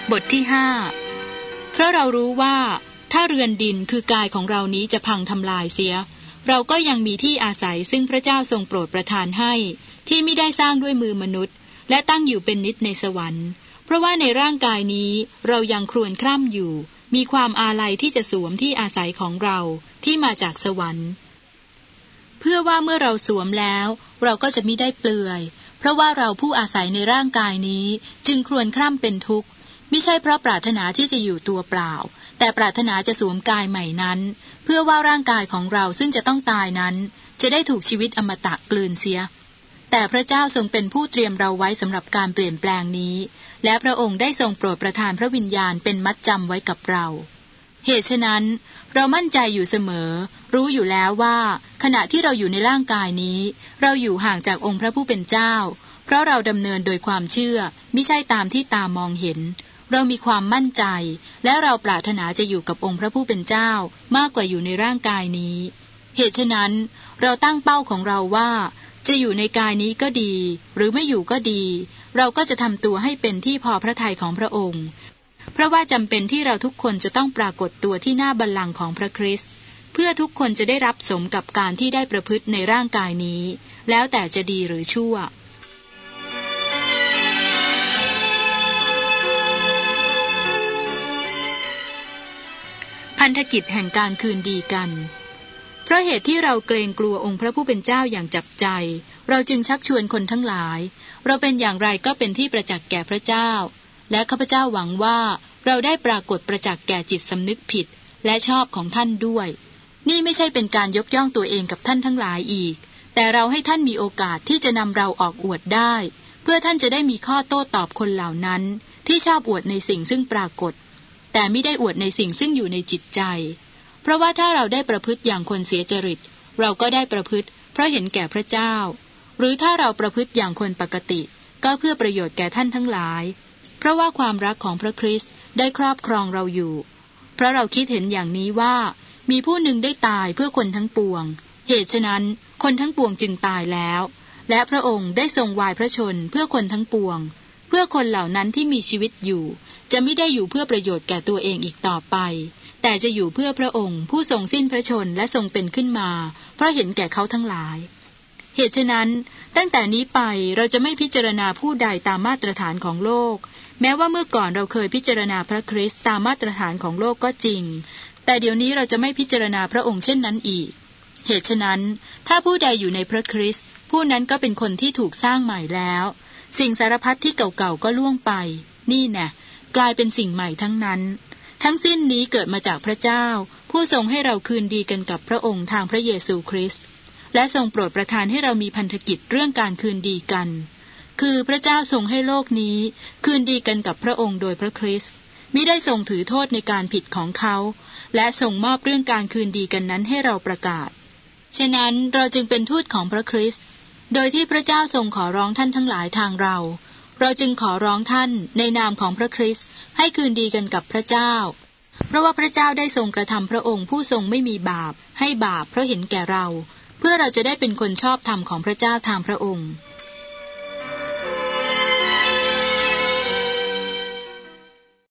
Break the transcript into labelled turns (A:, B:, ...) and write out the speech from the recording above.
A: บทที่5เพราะเรารู้ว่าถ้าเรือนดินคือกายของเรานี้จะพังทำลายเสียเราก็ยังมีที่อาศัยซึ่งพระเจ้าทรงโปรดประทานให้ที่ไม่ได้สร้างด้วยมือมนุษย์และตั้งอยู่เป็นนิจในสวรรค์เพราะว่าในร่างกายนี้เรายังครวญคร่ำอยู่มีความอาลัยที่จะสวมที่อาศัยของเราที่มาจากสวรรค์เพื่อว่าเมื่อเราสวมแล้วเราก็จะมิได้เปลือยเพราะว่าเราผู้อาศัยในร่างกายนี้จึงครวญคร่ำเป็นทุกข์ไม่ใช่เพราะปรารถนาที่จะอยู่ตัวเปล่าแต่ปรารถนาจะสวมกายใหม่นั้นเพื่อว่าร่างกายของเราซึ่งจะต้องตายนั้นจะได้ถูกชีวิตอมตะกลืนเสียแต่พระเจ้าทรงเป็นผู้เตรียมเราไว้สำหรับการเปลี่ยนแปลงนี้และพระองค์ได้ทรงโปรดประทานพระวิญญาณเป็นมัดจำไว้กับเราเหตุฉะนั้นเรามั่นใจอยู่เสมอรู้อยู่แล้วว่าขณะที่เราอยู่ในร่างกายนี้เราอยู่ห่างจากองค์พระผู้เป็นเจ้าเพราะเราดำเนินโดยความเชื่อมิใช่ตามที่ตามองเห็นเรามีความมั่นใจและเราปรารถนาจะอยู่กับองค์พระผู้เป็นเจ้ามากกว่าอยู่ในร่างกายนี้เหตุฉะนั้นเราตั้งเป้าของเราว่าจะอยู่ในกายนี้ก็ดีหรือไม่อยู่ก็ดีเราก็จะทำตัวให้เป็นที่พอพระทัยของพระองค์เพราะว่าจำเป็นที่เราทุกคนจะต้องปรากฏตัวที่หน้าบัลลังก์ของพระคริสต์เพื่อทุกคนจะได้รับสมกับการที่ได้ประพฤติในร่างกายนี้แล้วแต่จะดีหรือชั่วพันธกิจแห่งการคืนดีกันเพราะเหตุที่เราเกรงกลัวองค์พระผู้เป็นเจ้าอย่างจับใจเราจึงชักชวนคนทั้งหลายเราเป็นอย่างไรก็เป็นที่ประจักษ์แก่พระเจ้าและข้าพเจ้าหวังว่าเราได้ปรากฏประจักษ์แก่จิตสำนึกผิดและชอบของท่านด้วยนี่ไม่ใช่เป็นการยกย่องตัวเองกับท่านทั้งหลายอีกแต่เราให้ท่านมีโอกาสที่จะนำเราออกอวดได้เพื่อท่านจะได้มีข้อโต้ตอบคนเหล่านั้นที่ชอบอวดในสิ่งซึ่งปรากฏแต่ไม่ได้อวดในสิ่งซึ่งอยู่ในจิตใจเพราะว่าถ้าเราได้ประพฤติอย่างคนเสียจริตเราก็ได้ประพฤติเพราะเห็นแก่พระเจ้าหรือถ้าเราประพฤติอย่างคนปกติก็เพื่อประโยชน์แก่ท่านทั้งหลายเพราะว่าความรักของพระคริสต์ได้ครอบครองเราอยู่เพราะเราคิดเห็นอย่างนี้ว่ามีผู้หนึ่งได้ตายเพื่อคนทั้งปวงเหตุฉะนั้นคนทั้งปวงจึงตายแล้วและพระองค์ได้ทรงวายพระชนเพื่อคนทั้งปวงเพื่อคนเหล่านั้นที่มีชีวิตอยู่จะไม่ได้อยู่เพื่อประโยชน์แก่ตัวเองอีกต่อไปแต่จะอยู่เพื่อพระองค์ผู้ทรงสิ้นพระชนและทรงเป็นขึ้นมาเพราะเห็นแก่เขาทั้งหลายเหตุฉะนั้นตั้งแต่นี้ไปเราจะไม่พิจารณาผู้ใดตามมาตรฐานของโลกแม้ว่าเมื่อก่อนเราเคยพิจารณาพระคริสต์ตามมาตรฐานของโลกก็จริงแต่เดี๋ยวนี้เราจะไม่พิจารณาพระองค์เช่นนั้นอีกเหตุฉะนั้นถ้าผู้ใดอยู่ในพระคริสต์ผู้นั้นก็เป็นคนที่ถูกสร้างใหม่แล้วสิ่งสารพัดที่เก่าๆก็ล่วงไปนี่แน่กลายเป็นสิ่งใหม่ทั้งนั้นทั้งสิ้นนี้เกิดมาจากพระเจ้าผู้ทรงให้เราคืนดีกันกับพระองค์ทางพระเยซูคริสต์และทรงโปรดประทานให้เรามีพันธกิจเรื่องการคืนดีกันคือพระเจ้าทรงให้โลกนี้คืนดีกันกับพระองค์โดยพระคริสต์มิได้ทรงถือโทษในการผิดของเขาและทรงมอบเรื่องการคืนดีกันนั้นให้เราประกาศฉะนั้นเราจึงเป็นทูตของพระคริสต์โดยที่พระเจ้าทรงขอร้องท่านทั้งหลายทางเราจึงขอร้องท่านในนามของพระคริสต์ให้คืนดีกันกับพระเจ้าเพราะว่าพระเจ้าได้ทรงกระทำพระองค์ผู้ทรงไม่มีบาปให้บาปเพราะเห็นแก่เราเพื่อเราจะได้เป็นคนชอบธรรมของพระเจ้าทางพระองค์